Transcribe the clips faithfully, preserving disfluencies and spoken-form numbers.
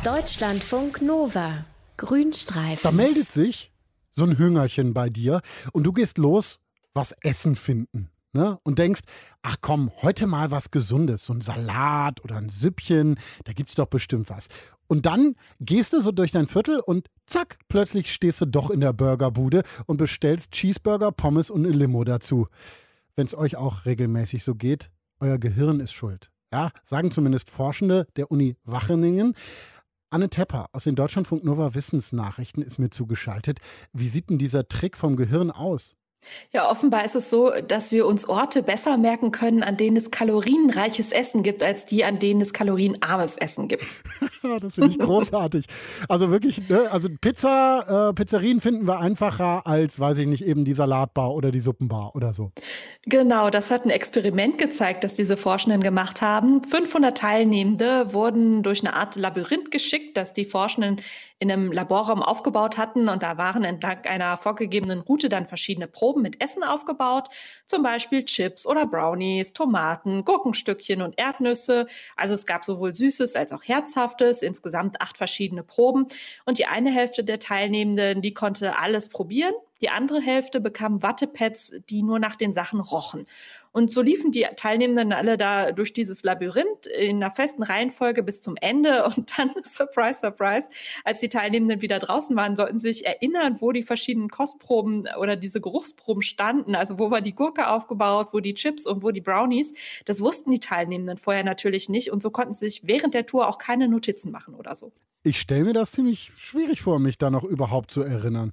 Deutschlandfunk Nova, Grünstreifen. Da meldet sich so ein Hüngerchen bei dir und du gehst los, was Essen finden. Ne? Und denkst, ach komm, heute mal was Gesundes, so ein Salat oder ein Süppchen, da gibt's doch bestimmt was. Und dann gehst du so durch dein Viertel und zack, plötzlich stehst du doch in der Burgerbude und bestellst Cheeseburger, Pommes und eine Limo dazu. Wenn es euch auch regelmäßig so geht, euer Gehirn ist schuld. Ja, sagen zumindest Forschende der Uni Wageningen. Anne Tepper aus den Deutschlandfunk Nova Wissensnachrichten ist mir zugeschaltet. Wie sieht denn dieser Trick vom Gehirn aus? Ja, offenbar ist es so, dass wir uns Orte besser merken können, an denen es kalorienreiches Essen gibt, als die, an denen es kalorienarmes Essen gibt. Das finde ich großartig. Also wirklich, ne? Also Pizza, äh, Pizzerien finden wir einfacher als, weiß ich nicht, eben die Salatbar oder die Suppenbar oder so. Genau, das hat ein Experiment gezeigt, das diese Forschenden gemacht haben. fünfhundert Teilnehmende wurden durch eine Art Labyrinth geschickt, das die Forschenden in einem Laborraum aufgebaut hatten. Und da waren entlang einer vorgegebenen Route dann verschiedene Proben mit Essen aufgebaut, zum Beispiel Chips oder Brownies, Tomaten, Gurkenstückchen und Erdnüsse. Also es gab sowohl Süßes als auch Herzhaftes, insgesamt acht verschiedene Proben. Und die eine Hälfte der Teilnehmenden, die konnte alles probieren. Die andere Hälfte bekam Wattepads, die nur nach den Sachen rochen. Und so liefen die Teilnehmenden alle da durch dieses Labyrinth in einer festen Reihenfolge bis zum Ende. Und dann, surprise, surprise, als die Teilnehmenden wieder draußen waren, sollten sie sich erinnern, wo die verschiedenen Kostproben oder diese Geruchsproben standen. Also wo war die Gurke aufgebaut, wo die Chips und wo die Brownies. Das wussten die Teilnehmenden vorher natürlich nicht. Und so konnten sie sich während der Tour auch keine Notizen machen oder so. Ich stelle mir das ziemlich schwierig vor, mich da noch überhaupt zu erinnern.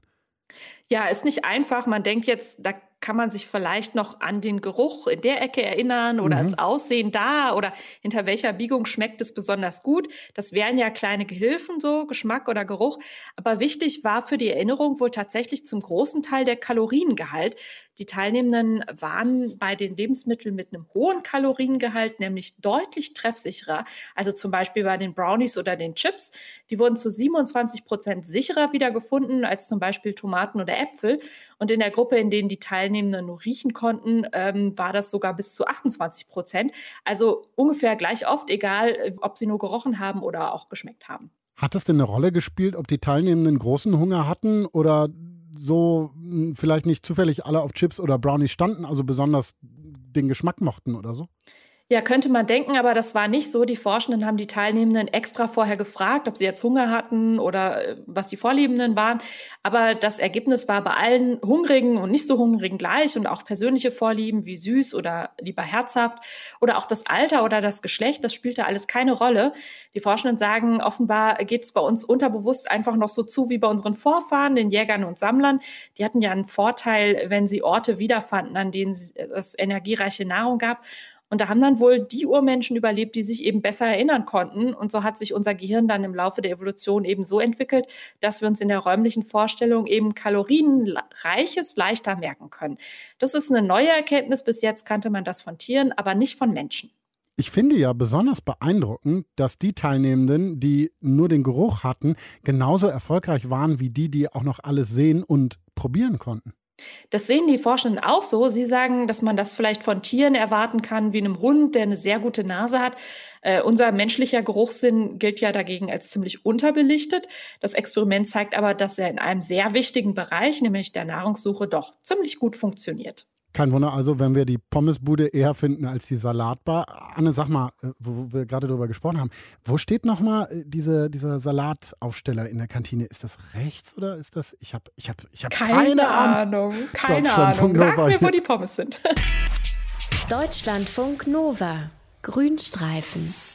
Ja, ist nicht einfach. Man denkt jetzt, da kann man sich vielleicht noch an den Geruch in der Ecke erinnern oder Mhm. ans Aussehen da oder hinter welcher Biegung schmeckt es besonders gut. Das wären ja kleine Gehilfen so, Geschmack oder Geruch. Aber wichtig war für die Erinnerung wohl tatsächlich zum großen Teil der Kaloriengehalt. Die Teilnehmenden waren bei den Lebensmitteln mit einem hohen Kaloriengehalt nämlich deutlich treffsicherer. Also zum Beispiel bei den Brownies oder den Chips. Die wurden zu siebenundzwanzig Prozent sicherer wiedergefunden als zum Beispiel Tomaten oder Äpfel. Und in der Gruppe, in denen die Teilnehmenden nur riechen konnten, ähm, war das sogar bis zu achtundzwanzig Prozent. Also ungefähr gleich oft, egal ob sie nur gerochen haben oder auch geschmeckt haben. Hat es denn eine Rolle gespielt, ob die Teilnehmenden großen Hunger hatten oder so mh, vielleicht nicht zufällig alle auf Chips oder Brownies standen, also besonders den Geschmack mochten oder so? Ja, könnte man denken, aber das war nicht so. Die Forschenden haben die Teilnehmenden extra vorher gefragt, ob sie jetzt Hunger hatten oder äh, was die Vorliebenden waren. Aber das Ergebnis war bei allen Hungrigen und nicht so Hungrigen gleich und auch persönliche Vorlieben wie süß oder lieber herzhaft oder auch das Alter oder das Geschlecht, das spielte alles keine Rolle. Die Forschenden sagen, offenbar geht es bei uns unterbewusst einfach noch so zu wie bei unseren Vorfahren, den Jägern und Sammlern. Die hatten ja einen Vorteil, wenn sie Orte wiederfanden, an denen es energiereiche Nahrung gab. Und da haben dann wohl die Urmenschen überlebt, die sich eben besser erinnern konnten. Und so hat sich unser Gehirn dann im Laufe der Evolution eben so entwickelt, dass wir uns in der räumlichen Vorstellung eben Kalorienreiches leichter merken können. Das ist eine neue Erkenntnis. Bis jetzt kannte man das von Tieren, aber nicht von Menschen. Ich finde ja besonders beeindruckend, dass die Teilnehmenden, die nur den Geruch hatten, genauso erfolgreich waren wie die, die auch noch alles sehen und probieren konnten. Das sehen die Forschenden auch so. Sie sagen, dass man das vielleicht von Tieren erwarten kann, wie einem Hund, der eine sehr gute Nase hat. Äh, unser menschlicher Geruchssinn gilt ja dagegen als ziemlich unterbelichtet. Das Experiment zeigt aber, dass er in einem sehr wichtigen Bereich, nämlich der Nahrungssuche, doch ziemlich gut funktioniert. Kein Wunder also, wenn wir die Pommesbude eher finden als die Salatbar. Anne, sag mal, wo wir gerade drüber gesprochen haben, wo steht nochmal diese, dieser Salataufsteller in der Kantine? Ist das rechts oder ist das, ich habe ich hab, ich hab keine, Keine Ahnung. Ahnung, keine Ahnung. Sag mir, wo die Pommes sind. Deutschlandfunk Nova, Grünstreifen.